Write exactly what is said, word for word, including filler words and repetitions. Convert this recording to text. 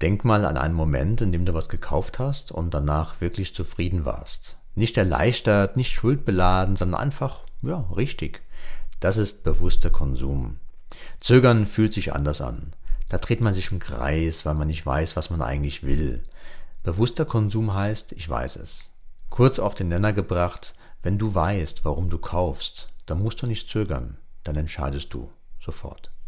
Denk mal an einen Moment, in dem du was gekauft hast und danach wirklich zufrieden warst. Nicht erleichtert, nicht schuldbeladen, sondern einfach, ja, richtig. Das ist bewusster Konsum. Zögern fühlt sich anders an. Da dreht man sich im Kreis, weil man nicht weiß, was man eigentlich will. Bewusster Konsum heißt, ich weiß es. Kurz auf den Nenner gebracht, wenn du weißt, warum du kaufst, dann musst du nicht zögern, dann entscheidest du sofort.